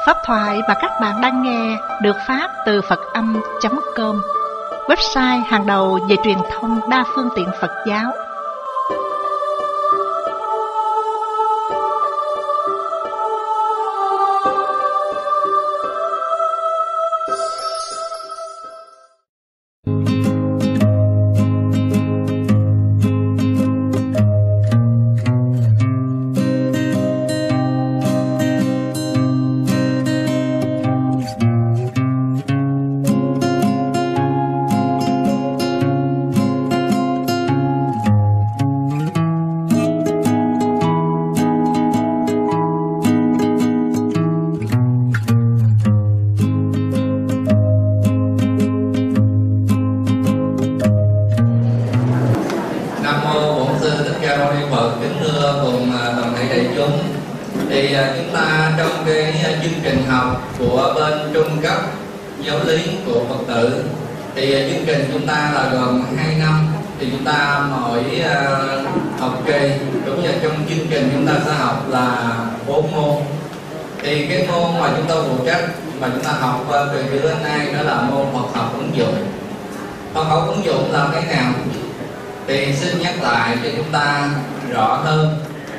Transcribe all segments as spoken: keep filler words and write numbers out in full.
Pháp thoại mà các bạn đang nghe được phát từ Phật Âm chấm com, website hàng đầu về truyền thông đa phương tiện Phật giáo. Thì chương trình chúng ta là gồm hai năm, thì chúng ta mỗi uh, học kỳ, đúng là trong chương trình chúng ta sẽ học là bốn môn. Thì cái môn mà chúng tôi phụ trách mà chúng ta học uh, từ trước đến nay đó là môn Phật học ứng dụng. Phật học ứng dụng là cái nào? Thì xin nhắc lại cho chúng ta rõ hơn.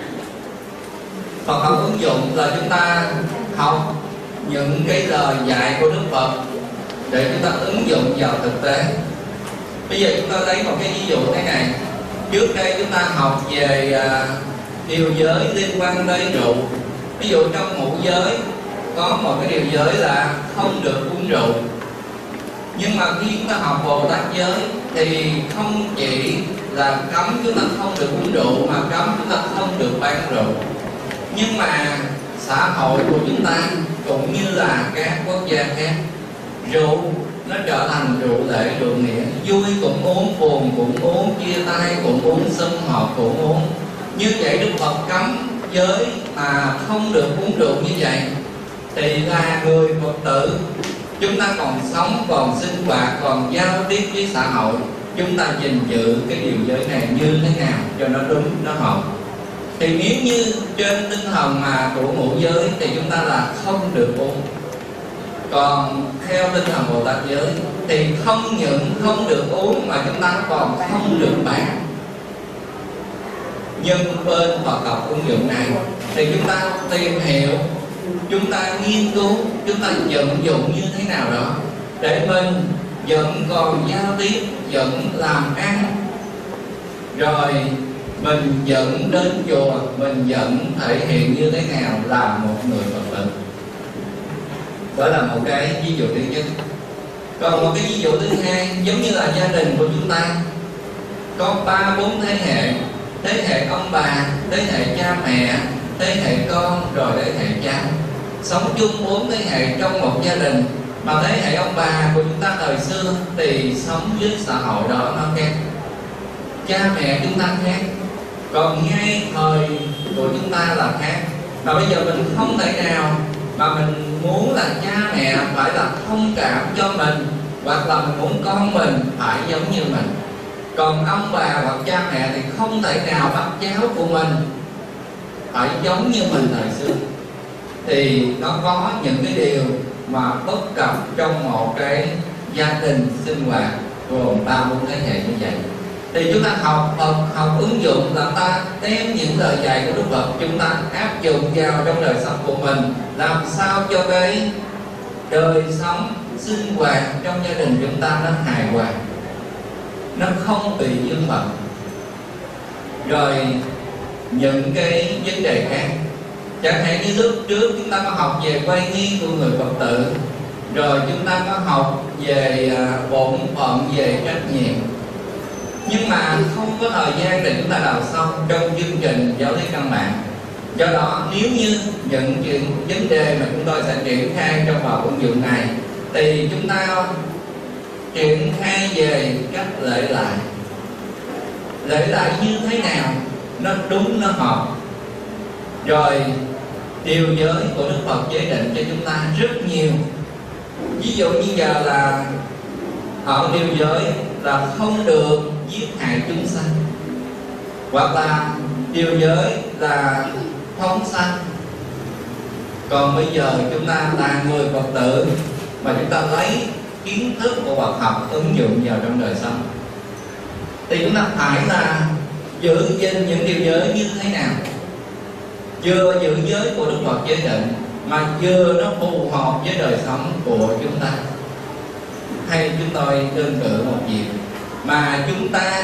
Phật học ứng dụng là chúng ta học những cái lời dạy của Đức Phật để chúng ta ứng dụng vào thực tế. Bây giờ chúng ta lấy một cái ví dụ thế này. Trước đây chúng ta học về uh, điều giới liên quan tới rượu. Ví dụ trong ngũ giới có một cái điều giới là không được uống rượu. Nhưng mà khi chúng ta học Bồ Tát giới thì không chỉ là cấm chúng ta không được uống rượu, mà cấm chúng ta không được bán rượu. Nhưng mà xã hội của chúng ta cũng như là các quốc gia khác, rượu nó trở thành rượu lễ rượu nghĩa, vui cũng uống, buồn cũng uống, chia tay cũng uống, sum họp cũng uống. Như vậy Đức Phật cấm giới mà không được uống rượu như vậy, thì là người Phật tử, chúng ta còn sống, còn sinh hoạt, còn giao tiếp với xã hội, chúng ta gìn giữ cái điều giới này như thế nào cho nó đúng, nó hợp. Thì nếu như trên tinh thần mà của ngũ giới thì chúng ta là không được uống. Còn theo tinh thần Bồ Tát giới thì không những không được uống mà chúng ta còn không được bán. Nhưng bên Phật học ứng dụng này thì chúng ta tìm hiểu, chúng ta nghiên cứu, chúng ta vận dụng như thế nào đó để mình vẫn còn giao tiếp, vẫn làm ăn, rồi mình vẫn đến chùa, mình vẫn thể hiện như thế nào là một người Phật tử. Đó là một cái ví dụ thứ nhất. Còn một cái ví dụ thứ hai, giống như là gia đình của chúng ta có ba bốn thế hệ, thế hệ ông bà, thế hệ cha mẹ, thế hệ con, rồi thế hệ cháu, sống chung bốn thế hệ trong một gia đình. Mà thế hệ ông bà của chúng ta thời xưa thì sống với xã hội đó nó khác, cha mẹ chúng ta khác, còn ngay thời của chúng ta là khác. Mà bây giờ mình không thể nào mà mình muốn là cha mẹ phải là thông cảm cho mình, hoặc là mình muốn con mình phải giống như mình. Còn ông bà hoặc cha mẹ thì không thể nào bắt cháu của mình phải giống như mình thời xưa. Thì nó có những cái điều mà bất cập trong một cái gia đình sinh hoạt gồm ba bốn thế hệ như vậy. Thì chúng ta học Phật học ứng dụng là ta đem những lời dạy của Đức Phật chúng ta áp dụng vào trong đời sống của mình, làm sao cho cái đời sống sinh hoạt trong gia đình chúng ta nó hài hòa, nó không bị vướng bận. Rồi những cái vấn đề khác, chẳng hạn như lúc trước chúng ta có học về quay nghi của người Phật tử, rồi chúng ta có học về bổn phận, về trách nhiệm. Nhưng mà không có thời gian để chúng ta đào sâu trong chương trình giáo lý căn bản. Do đó nếu như những chuyện vấn đề mà chúng tôi sẽ triển khai trong vào ứng dụng này thì chúng ta triển khai về cách lễ lại. Lễ lại như thế nào nó đúng, nó hợp. Rồi điều giới của Đức Phật giới định cho chúng ta rất nhiều. Ví dụ như giờ là ở điều giới là không được giết hại chúng sanh, hoặc là điều giới là phóng sanh, Còn bây giờ chúng ta là người Phật tử mà chúng ta lấy kiến thức của Phật học ứng dụng vào trong đời sống, thì chúng ta phải là giữ gìn những điều giới như thế nào, vừa giữ giới của Đức Phật giới định mà vừa nó phù hợp với đời sống của chúng ta. Hay chúng tôi đơn cử một việc mà chúng ta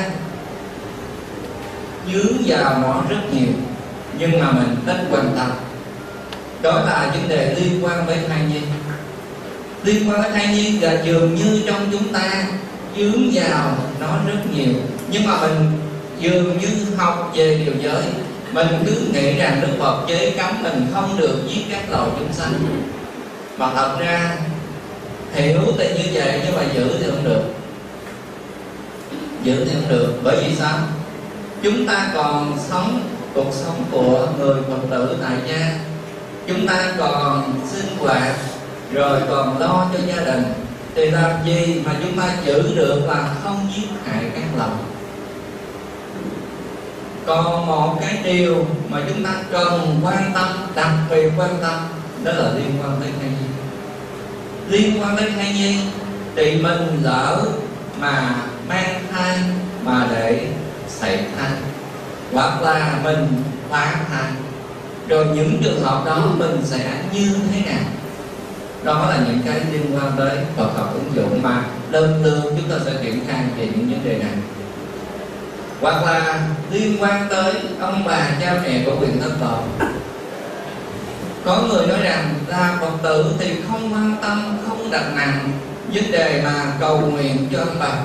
dướng vào nó rất nhiều nhưng mà mình ít quan tâm, đó là vấn đề liên quan với thai nhi. Liên quan với thai nhi là dường như trong chúng ta dướng vào nó rất nhiều, nhưng mà mình dường như học về điều giới, mình cứ nghĩ rằng Đức Phật chế cấm mình không được giết các loài chúng sanh. Mà thật ra hiểu thì như vậy nhưng mà giữ thì không được. Giữ thì không được, bởi vì sao? Chúng ta còn sống cuộc sống của người Phật tử tại gia, chúng ta còn sinh hoạt rồi còn lo cho gia đình, thì làm gì mà chúng ta giữ được là không giết hại các loài. Còn một cái điều mà chúng ta cần quan tâm, đặc biệt quan tâm, đó là liên quan tới thai nhi. Liên quan tới thai nhi thì mình lỡ mà mang thai mà để sảy thai, hoặc là mình phá thai, rồi những trường hợp đó mình sẽ như thế nào? Đó là những cái liên quan tới Phật học ứng dụng mà lần lượt chúng ta sẽ triển khai về những vấn đề này. Hoặc là liên quan tới ông bà cha mẹ của quyền thân tộc. Có người nói rằng là Phật tử thì không quan tâm, không đặt nặng vấn đề mà cầu nguyện cho ông bà,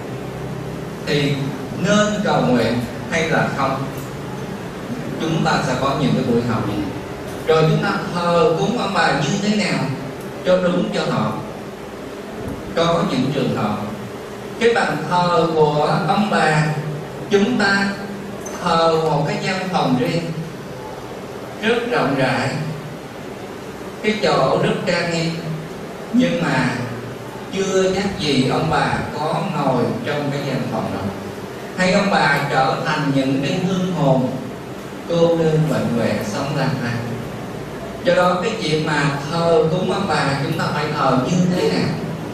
thì nên cầu nguyện hay là không? Chúng ta sẽ có những cái buổi học, rồi chúng ta thờ cúng ông bà như thế nào cho đúng cho họ. Có những trường hợp cái bàn thờ của ông bà chúng ta thờ một cái gian phòng riêng rất rộng rãi, cái chỗ rất trang nghiêm, nhưng mà chưa chắc gì ông bà có ngồi trong cái gian phòng đó, hay ông bà trở thành những cái hương hồn cô đơn bệnh hoạn sống lang thang. Do đó cái chuyện mà thờ cúng ông bà chúng ta phải thờ như thế nào?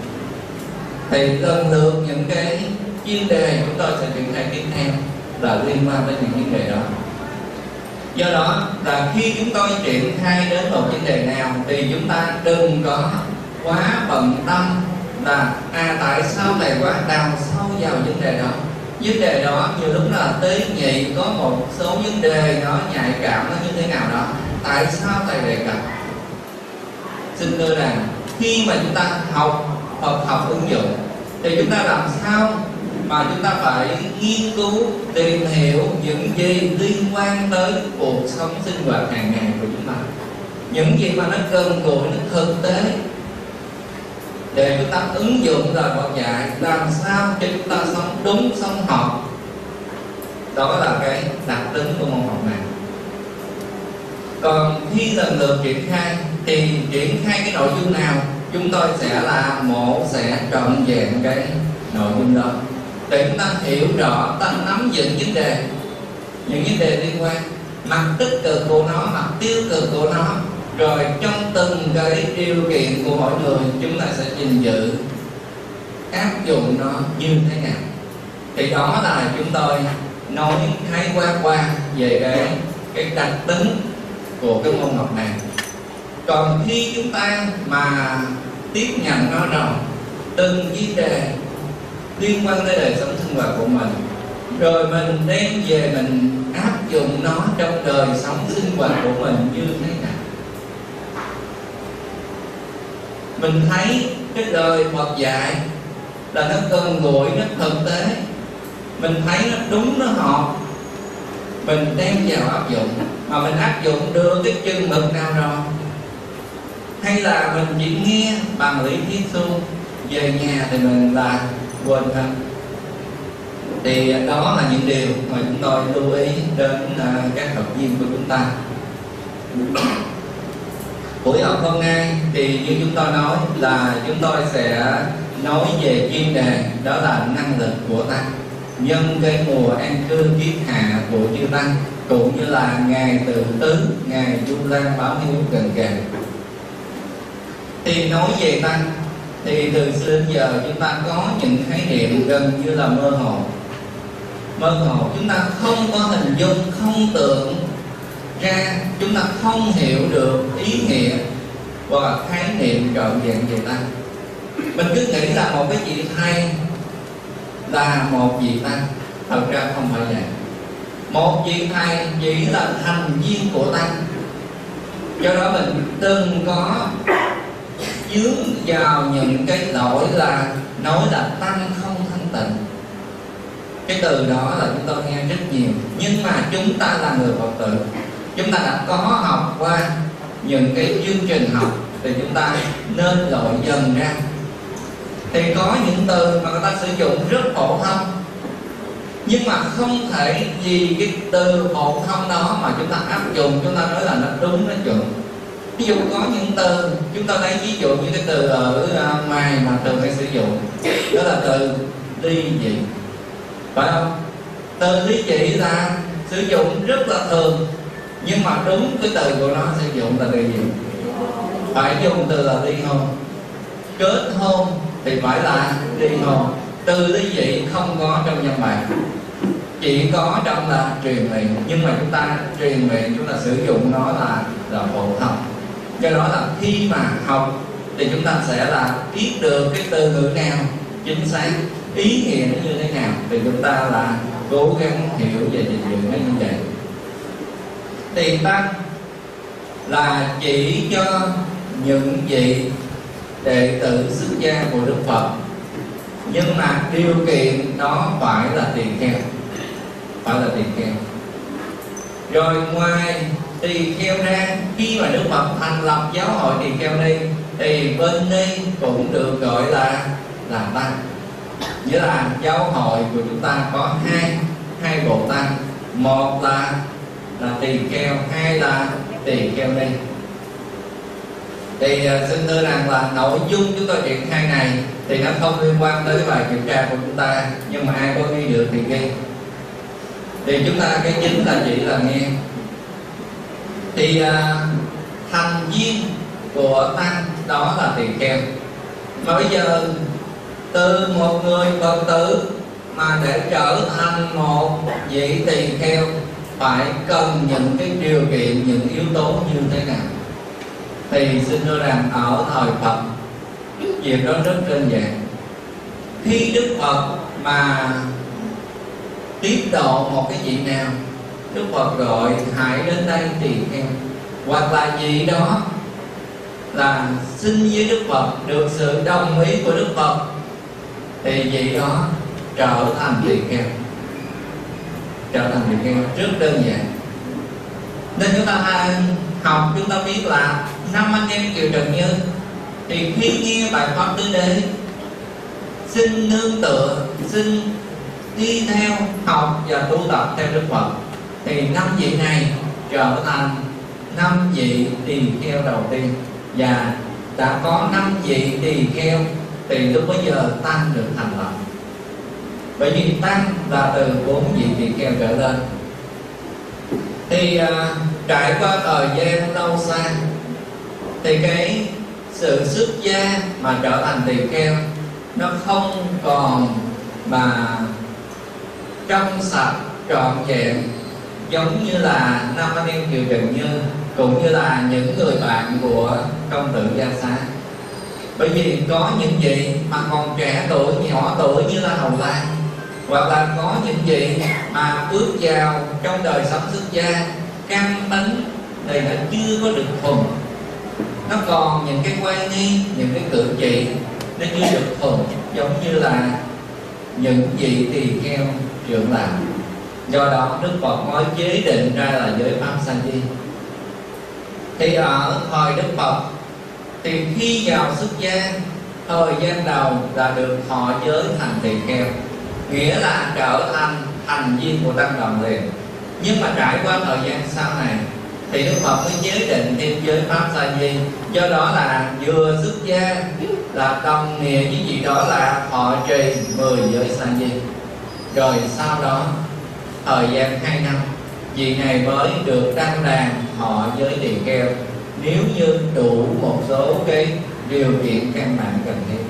Thì lần lượt những cái chuyên đề chúng tôi sẽ triển khai tiếp theo là liên quan tới những vấn đề đó. Do đó là khi chúng tôi triển khai đến một vấn đề nào thì chúng ta đừng có quá bận tâm là à tại sao thầy quá đào sâu vào vấn đề đó. Vấn đề đó nhiều lúc là tế nhị, có một số vấn đề nó nhạy cảm, nó như thế nào đó, tại sao thầy đề cập? Xin thưa rằng khi mà chúng ta học Phật học ứng dụng thì chúng ta làm sao mà chúng ta phải nghiên cứu, tìm hiểu những gì liên quan tới cuộc sống sinh hoạt hàng ngày của chúng ta, những gì mà nó gần gũi, nó thực tế, để chúng ta ứng dụng lời Phật dạy, làm sao cho chúng ta sống đúng, sống hợp. Đó là cái đặc tính của môn học này. Còn khi lần lượt triển khai thì triển khai cái nội dung nào, chúng tôi sẽ là một sẽ trọn vẹn cái nội dung đó để chúng ta hiểu rõ, ta nắm vững vấn đề, những vấn đề liên quan, mặt tích cực của nó, mặt tiêu cực của nó, rồi trong từng cái điều kiện của mỗi người chúng ta sẽ gìn giữ, áp dụng nó như thế nào. Thì đó là chúng tôi nói khái quát qua về cái cái đặc tính của cái môn học này. Còn khi chúng ta mà tiếp nhận nó rồi, từng vấn đề liên quan tới đời sống sinh hoạt của mình, rồi mình đem về mình áp dụng nó trong đời sống sinh hoạt của mình như thế nào. Mình thấy cái đời Phật dạy là nó gần gũi, nó thực tế, mình thấy nó đúng, nó hợp, mình đem vào áp dụng. Mà mình áp dụng được cái chừng mực nào rồi, hay là mình chỉ nghe bằng lý thuyết suông, về nhà thì mình là quên thôi. Thì đó là những điều mà chúng tôi lưu ý đến uh, các học viên của chúng ta. Buổi học hôm nay thì như chúng tôi nói là chúng tôi sẽ nói về chuyên đề đó là năng lực của tăng nhân cái mùa an cư kiết hạ của chư tăng, cũng như là ngày tự tứ, ngày du lan báo hiếu gần kề. Thì nói về tăng thì từ xưa đến giờ chúng ta có những khái niệm gần như là mơ hồ. Mơ hồ chúng ta không có hình dung, không tưởng ra, chúng ta không hiểu được ý nghĩa và khái niệm trọn vẹn về tăng. Mình cứ nghĩ là một cái vị thầy là một vị tăng, thật ra không phải vậy. Một vị thầy chỉ là thành viên của tăng. Do đó mình đừng có dướng vào những cái lỗi là nói là tăng không thanh tịnh. Cái từ đó là chúng tôi nghe rất nhiều. Nhưng mà chúng ta là người Phật tử, chúng ta đã có học qua những cái chương trình học thì chúng ta nên loại dần ra. Thì có những từ mà người ta sử dụng rất phổ thông, nhưng mà không thể vì cái từ phổ thông đó mà chúng ta áp dụng, chúng ta nói là nó đúng, nó chuẩn. Ví dụ có những từ, chúng ta lấy ví dụ như cái từ ở ngoài mà thường hay sử dụng, đó là từ ly dị, phải không? Từ ly dị là sử dụng rất là thường, nhưng mà đúng cái từ của nó sử dụng là từ gì? Phải dùng từ là ly hôn. Kết hôn thì phải là ly hôn. Từ ly dị không có trong văn bản, chỉ có trong là truyền miệng, nhưng mà chúng ta truyền miệng chúng ta sử dụng nó là là phổ thông. Do đó là khi mà học thì chúng ta sẽ là biết được cái từ ngữ nào chính xác, ý nghĩa nó như thế nào, thì chúng ta là cố gắng hiểu và dịch dụng nó như vậy. Thì tăng là chỉ cho những vị đệ tử xuất gia của Đức Phật, nhưng mà điều kiện đó phải là tỳ kheo, phải là tỳ kheo. Rồi ngoài tỳ kheo ra, khi mà Đức Phật thành lập giáo hội tỳ kheo ni thì bên ni cũng được gọi là là tăng. Nghĩa là giáo hội của chúng ta có hai hai bộ tăng, một là là tỳ kheo, hai là tỳ kheo ni. Thì uh, xin thưa rằng là nội dung chúng tôi triển khai này thì nó không liên quan tới bài kiểm tra của chúng ta, nhưng mà ai có ghi được thì ghi. Thì chúng ta cái chính là chỉ là nghe. Thì uh, thành viên của tăng đó là tỳ kheo. Mà bây giờ từ một người Phật tử mà để trở thành một vị tỳ kheo phải cần những cái điều kiện, những yếu tố như thế nào? Thì xin thưa rằng ở thời Phật việc đó rất đơn giản. Khi Đức Phật mà tiếp độ một cái vị nào, Đức Phật gọi hãy đến đây tỳ kheo, hoặc là vị đó là xin với Đức Phật được sự đồng ý của Đức Phật, thì vị đó trở thành tỳ kheo. Trở thành tỳ kheo rất đơn giản. Nên chúng ta học chúng ta biết là năm anh em Kiều Trần Như thì khi nghe bài pháp tứ đế xin nương tựa, xin đi theo học và tu tập theo Đức Phật, thì năm vị này trở thành năm vị tỳ kheo đầu tiên. Và đã có năm vị tỳ kheo thì lúc bấy giờ tăng được thành lập. Bởi vì tăng là từ bốn vị tỳ kheo trở lên. Thì à, trải qua thời gian lâu xa thì cái sự xuất gia mà trở thành tỳ kheo nó không còn mà trong sạch trọn vẹn giống như là năm anh em Kiều Trần Như cũng như là những người bạn của công tử Gia Xá. Bởi vì có những vị mà còn trẻ tuổi, nhỏ tuổi như là Hầu Lan, hoặc là có những vị mà bước vào trong đời sống xuất gia, căn tính này nó chưa có được thuần, nó còn những cái quay nghi, những cái cử chỉ nó chưa được thuần, giống như là những vị tỳ kheo trưởng lão. Do đó Đức Phật mới chế định ra là giới pháp sa di. Thì ở thời Đức Phật thì khi vào xuất gia, thời gian đầu là được thọ giới thành tỳ kheo, nghĩa là trở thành thành viên của tăng đoàn liền. Nhưng mà trải qua thời gian sau này thì Đức Phật mới chế định thêm giới pháp sa di. Do đó là vừa xuất gia là đồng nghĩa với gì đó là thọ trì mười giới sa di. Rồi sau đó thời gian hai năm vị này mới được đăng đàn thọ giới tỳ kheo, nếu như đủ một số cái điều kiện căn bản cần thiết.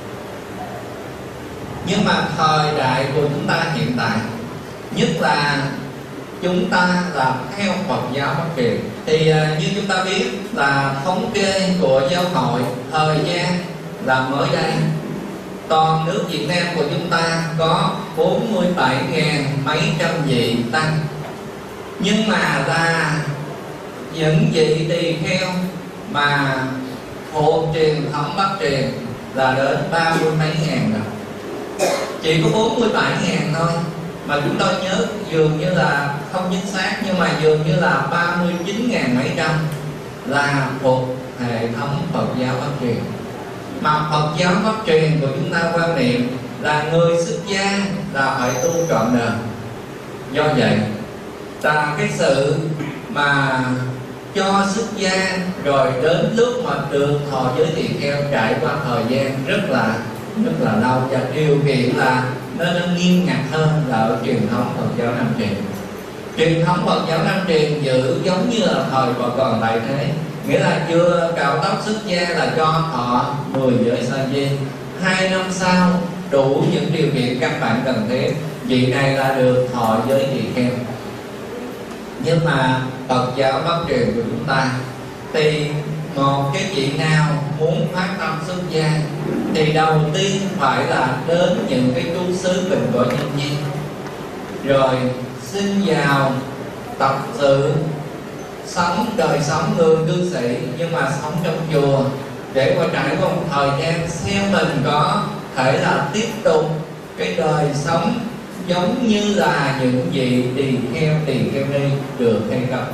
Nhưng mà thời đại của chúng ta hiện tại, nhất là chúng ta là theo Phật giáo Bắc truyền, thì uh, như chúng ta biết là thống kê của giáo hội thời gian là mới đây, toàn nước Việt Nam của chúng ta có bốn mươi bảy nghìn mấy trăm vị tăng, nhưng mà là những vị tỳ kheo mà thuộc truyền thống Bắc truyền là đến ba mươi mấy ngàn rồi, chỉ có bốn mươi bảy ngàn thôi. Mà chúng tôi nhớ dường như là không chính xác, nhưng mà dường như là ba mươi chín ngàn mấy trăm là thuộc hệ thống Phật giáo Bắc truyền. Mà Phật giáo Bắc truyền của chúng ta quan niệm là người xuất gia là phải tu trọn đời. Do vậy là cái sự mà cho xuất gia rồi đến lúc mà được thọ giới tỳ kheo trải qua thời gian rất là rất là lâu, và điều kiện là nó nó nghiêm ngặt hơn là ở truyền thống Phật giáo Nam truyền. Truyền thống Phật giáo Nam truyền giữ giống như là thời còn còn tại thế, nghĩa là chưa cạo tóc xuất gia là cho họ mười giới sa di, hai năm sau đủ những điều kiện căn bản cần thiết, vị này là được thọ giới tỳ kheo. Nhưng mà Phật giáo Bắc truyền của chúng ta thì một cái vị nào muốn phát tâm xuất gia thì đầu tiên phải là đến những cái trú xứ Bình Cõi Nhân Duyên, rồi xin vào tập sự sống đời sống người cư sĩ, nhưng mà sống trong chùa, để qua trải qua một thời gian xem mình có thể là tiếp tục cái đời sống giống như là những vị tỳ kheo tỳ kheo ni được hay không.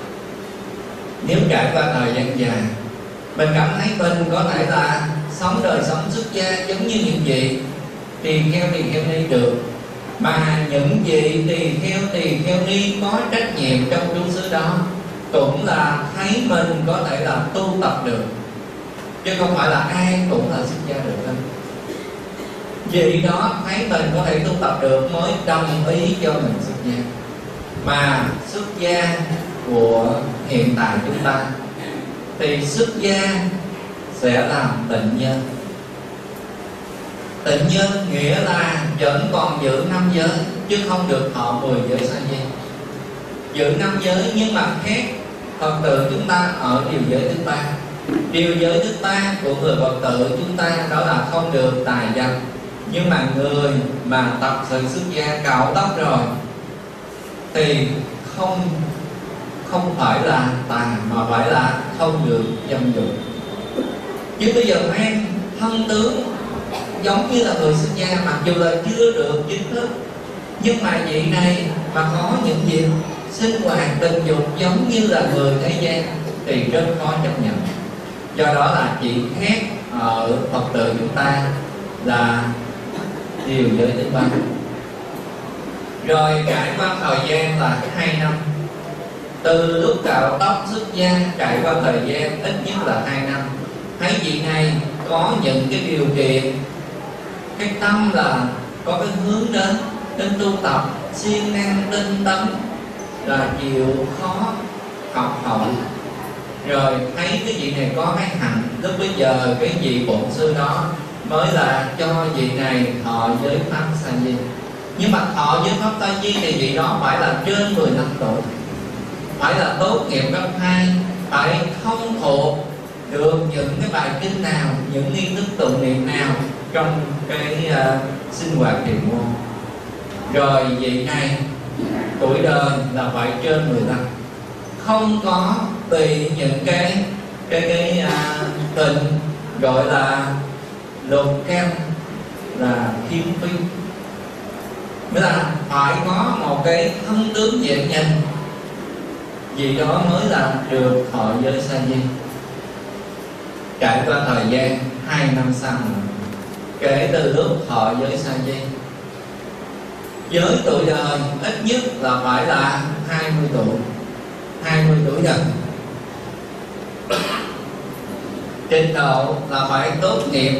Nếu trải qua thời gian dài mình cảm thấy mình có thể là sống đời sống xuất gia giống như những vị tỳ kheo tỳ kheo ni được, mà những vị tỳ kheo tỳ kheo ni có trách nhiệm trong trú xứ đó cũng là thấy mình có thể là tu tập được, chứ không phải là ai cũng là xuất gia được đâu. Vì đó thấy mình có thể tu tập được mới đồng ý cho mình xuất gia. Mà xuất gia của hiện tại chúng ta thì xuất gia sẽ làm tịnh nhân. Tịnh nhân nghĩa là vẫn còn giữ năm giới, chứ không được thọ mười giới sa di. Giữ năm giới nhưng mà khác Phật tử chúng ta ở điều giới thứ ba. Điều giới thứ ba của người Phật tử chúng ta đó là không được tài dâm. Nhưng mà người mà tập sự xuất gia cạo tóc rồi thì không không phải là tà, mà phải là không được dâm dục. Chứ bây giờ mang thân tướng giống như là người xuất gia, mặc dù là chưa được chính thức, nhưng mà vị này mà có những việc sinh hoạt tình dục giống như là người thế gian thì rất khó chấp nhận. Do đó là chỉ khác ở Phật tử chúng ta là điều giới thứ ba. Rồi trải qua thời gian là hai năm, từ lúc cạo tóc xuất gia trải qua thời gian ít nhất là hai năm, thấy vị này có những cái điều kiện, cái tâm là có cái hướng đến đến tu tập, siêng năng tinh tấn, là chịu khó học hỏi, rồi thấy cái vị này có cái hạnh, lúc bây giờ cái vị bổn sư đó mới là cho vị này thọ giới pháp sa di. Nhưng mà thọ giới pháp sa di thì vị đó phải là trên mười lăm tuổi, phải là tốt nghiệp cấp hai, phải thông thuộc được những cái bài kinh nào, những nghi thức tụng niệm nào trong cái uh, sinh hoạt thiền môn. Rồi vị này tuổi đời là phải trên mười lăm, không có tùy những cái cái cái uh, tình gọi là lục căn là khiếm phi, nghĩa là phải có một cái thân tướng dễ nhìn, vì đó mới là được thọ giới sa di. Trải qua thời gian hai năm sau kể từ lúc thọ giới sa di, giới tuổi đời ít nhất là phải là hai mươi tuổi, hai mươi tuổi dần. Trình độ là phải tốt nghiệp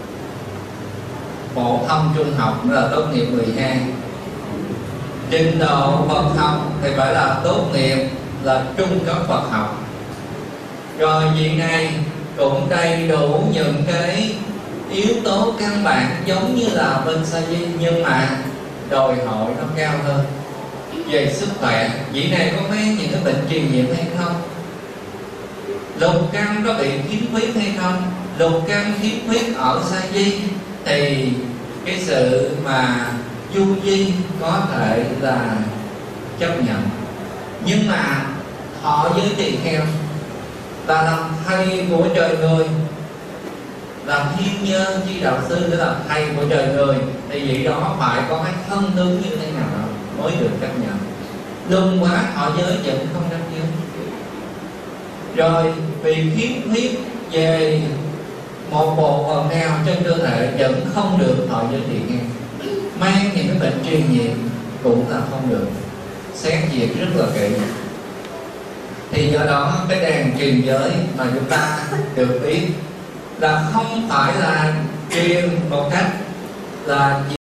phổ thông trung học, là tốt nghiệp mười hai. Trình độ Phật học thì phải là tốt nghiệp là trung cấp Phật học. Rồi vị này cũng đầy đủ những cái yếu tố căn bản giống như là bên sa di, nhưng mà đòi hỏi nó cao hơn về sức khỏe. Vị này có mang những cái bệnh truyền nhiễm hay không? Lục căn có bị khiếm khuyết hay không? Lục căn khiếm khuyết ở sa di thì cái sự mà du di có thể là chấp nhận, nhưng mà họ với tỳ kheo là làm thầy của trời người, làm thiên nhân chi đạo sư để làm thầy của trời người, thì vị đó phải có cái thân tướng như thế nào đó mới được chấp nhận. Luân quá họ giới vẫn không đáp ứng. Rồi vì khiếm khuyết về một bộ phận nào trên cơ thể vẫn không được họ giới thiện nghe. Mang những cái bệnh truyền nhiễm cũng là không được, xét duyệt rất là kỹ. Thì do đó cái đàn truyền giới mà chúng ta được biết là không phải là truyền một cách là